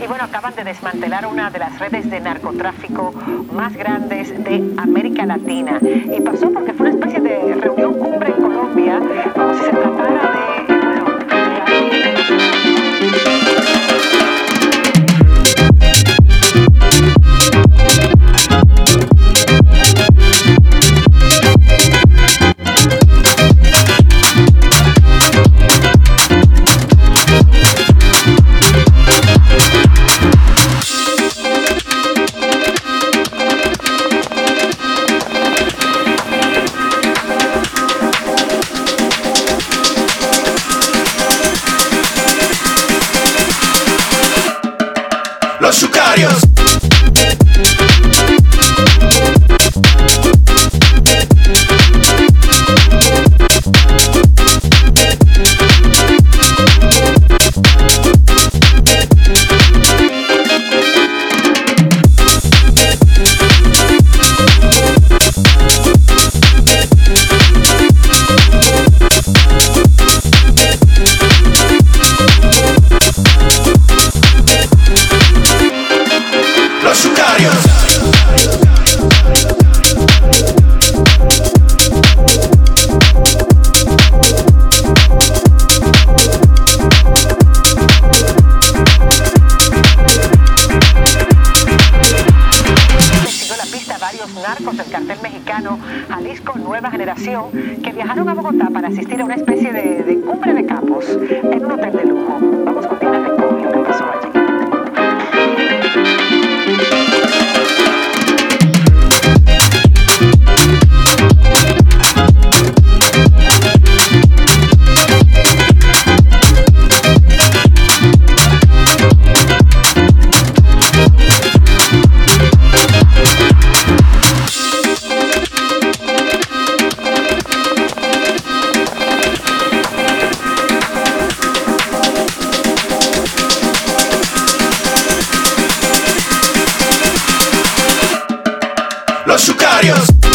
Y bueno, acaban de desmantelar una de las redes de narcotráfico más grandes de América Latina. Y pasó porque fue una especie de reunión cumbre en Colombia, como si se tratara de, Los Sicarios. Los Sicarios. siguió la pista a varios narcos del cartel mexicano Jalisco Nueva Generación que viajaron a Bogotá para asistir a una especie de cumbre de capos en un hotel de lujo. Vamos con Diana Recón y lo que pasó allí. Los Sicarios.